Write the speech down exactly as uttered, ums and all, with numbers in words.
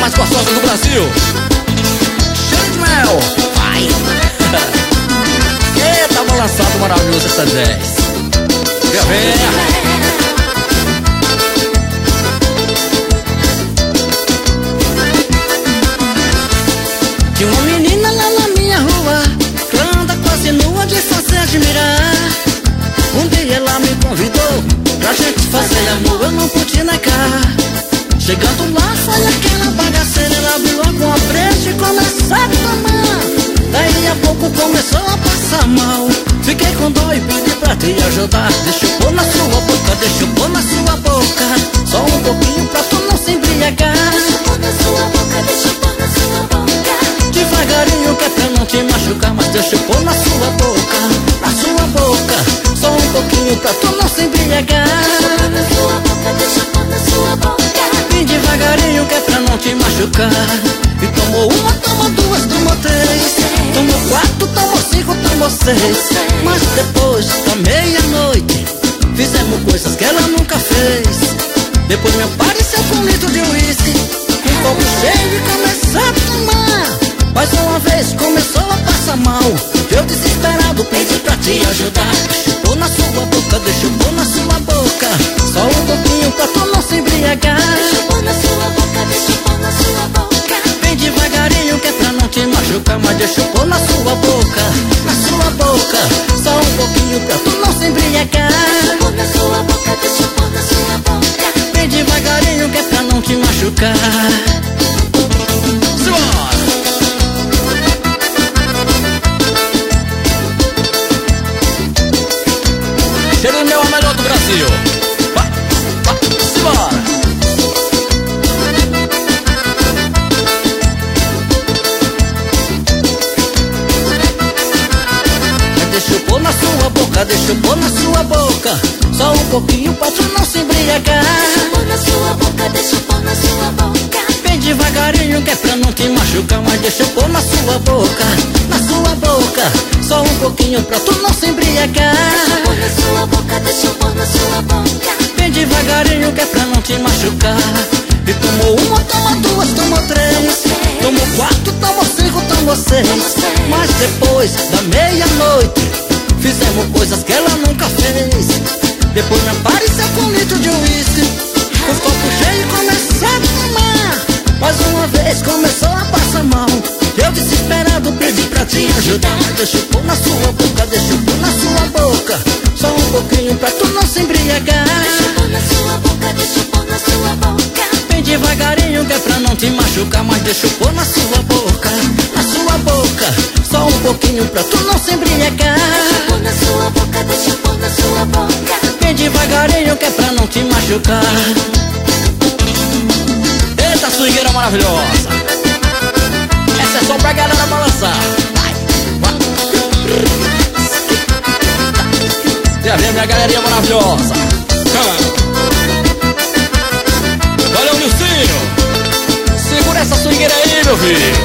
mais gostosa do Brasil. Cheio de mel. Vai. Eita, balançado maravilhoso essa dez. Vem, vem. Tinha uma menina lá na minha rua que anda quase nua de fazer admirar. Um dia ela me convidou pra gente fazer amor, eu não pude negar. Chegando lá foi aquela bagaceira, ela abriu logo uma brecha e começou a tomar. Daí a pouco começou a passar mal. Fiquei com dó e pedi pra te ajudar. Deixa eu pôr na sua boca, deixa eu pôr na sua boca, só um pouquinho pra tu não se embriagar. Deixa eu pôr na sua boca, deixa eu pôr na sua boca, devagarinho que é pra não te machucar. Mas deixa eu pôr na sua boca, na sua boca, só um pouquinho pra tu não se embriagar. deixa eu pôr na sua boca, deixa eu pôr na sua boca, bem devagarinho que é pra não te machucar. E tomou uma, tomou duas, tomou três, tomou quatro, tomou cinco, tomou seis. Mas depois da meia-noite fizemos coisas que ela nunca fez. Depois me apareceu com um litro de uísque, um copo cheio e começou a tomar. Mais uma vez começou a passar mal. Eu desesperado pedi pra te ajudar. Deixa eu pôr na sua boca, deixa eu pôr na sua boca, só um pouquinho pra tu não se embriagar. deixa eu pôr na sua boca, deixa eu pôr na sua boca, Bem devagarinho que é pra não te machucar. Mas deixa eu pôr na sua boca, na sua boca, só um pouquinho pra tu não se embriagar. deixa eu pôr na sua boca, deixa eu pôr na sua boca, Bem devagarinho que é pra não te machucar. Simbora. Cheiro de mel é o melhor do Brasil. Vai, vai, simbora. Deixa eu pôr na sua boca, deixa eu pôr na sua boca, só um pouquinho pra tu não se embriagar. deixa eu pôr na sua boca, deixa eu pôr na sua boca, Bem devagarinho que é pra não te machucar. Mas deixa eu pôr na sua boca, na sua boca, só um pouquinho pra tu não se embriagar. deixa eu pôr na sua boca, deixa eu pôr na sua boca, Bem devagarinho que é pra não te machucar. E tomou uma, tomou duas, tomou três, tomou quatro, tomou cinco, tomou seis. Mas depois da meia-noite fizemos coisas que ela nunca fez. Depois me apareceu com um litro de uísque, com copo cheio e começou a tomar. Mais uma vez começou a passar mal. Eu desesperado pedi pra te ajudar. Deixa eu pôr na sua boca, deixa eu pôr na sua boca, só um pouquinho pra tu não se embriagar. deixa eu pôr na sua boca, deixa eu pôr na sua boca, Bem devagarinho que é pra não te machucar. Mas deixa eu pôr na sua boca, na sua boca, só um pouquinho pra tu não se embriagar. deixa eu pôr na sua boca, deixa eu pôr na sua boca, Bem devagarinho que é pra não te machucar. Eita, swingueira maravilhosa. Essa é só pra galera balançar. Vai, vai. Já vem minha galerinha maravilhosa. Valeu, Nilcinho. Segura essa swingueira aí, meu filho.